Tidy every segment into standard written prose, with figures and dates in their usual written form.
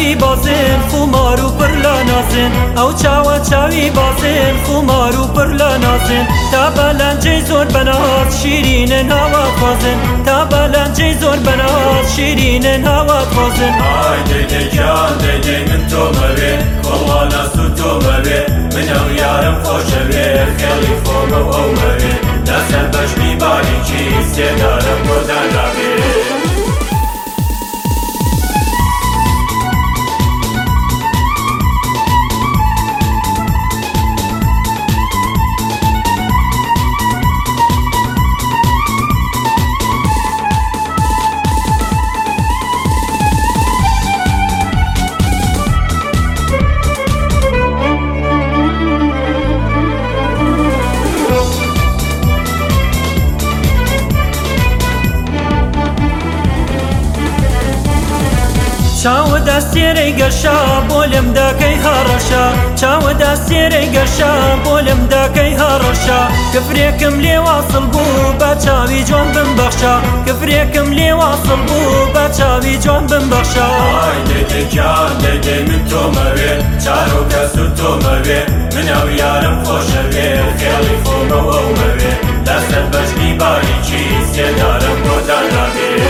چاوی بازن خمار و پر لانازن او چاوی بازن خمار و پر لانازن تا بلنجی زور بنات شیرین هوا خوازن تا بلنجی زور بنات شیرین هوا خوازن آی دیده جان دیده من تو مبه کوانا سو تو مبه من او یارم خوشه به خیلی خوب او مبه نسل بش میباری چی سیدارم بودن رابه چاو دستیری گشا بولم داکی هارشا چاو دستیری گشا بولم داکی هارشا کفریکم لی واصل بو با چاوی جوان بمبخشا کفریکم لی واصل بو با چاوی جوان بمبخشا آی دیده جان دیده من تو مبه چارو کسو تو مبه من او یارم خوشه به خیلی خوب او مبه دست بش میباری چی سیدارم بودن رابه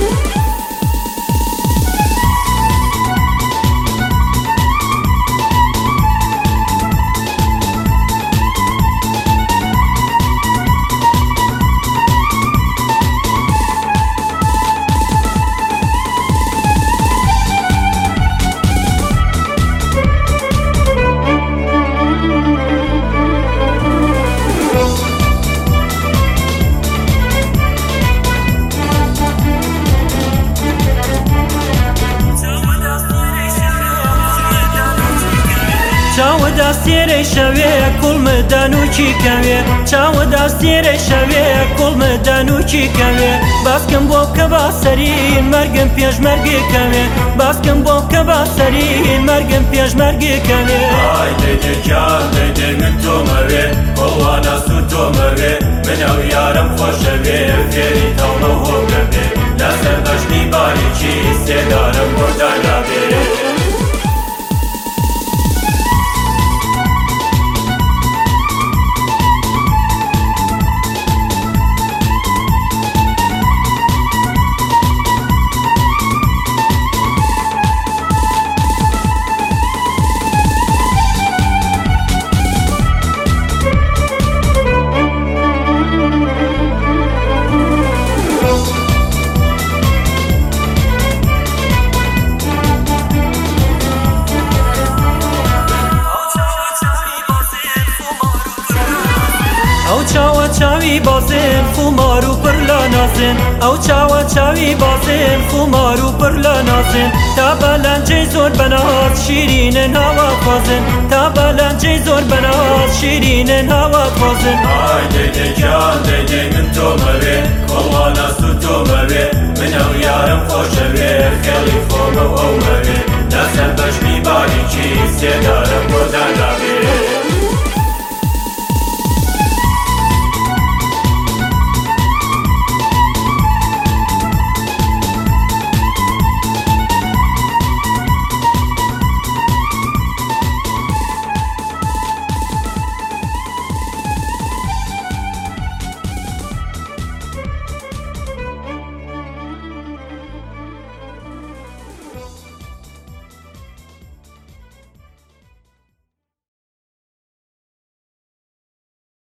چاو دستیری شوی کل مدنو چی کوی چاو دستیری شوی کل مدنو چی کوی باسکم بو کبا سری مرگم پیش مرگی کوی باسکم بو کبا سری مرگم پیش مرگی کوی آی دیده جان دیده من تو مبه کوانا سو تو مبه من او یارم خوشه به فیری تاونو هو ببه دست بش میباری چی سیدارم بودن رابه او چاوی بازن خمار و پر لانازن او چاوی بازن خمار و پر لانازن تا بلنجی زور بنات شیرین هوا خوازن تا بلنجی زور بنات شیرین هوا خوازن آی دیده جان دیده من تو مبه کوانا سو تو مبه من او یارم خوشه به خیلی خوب او مبه نسل بش میباری چی سیدارم بودن رابه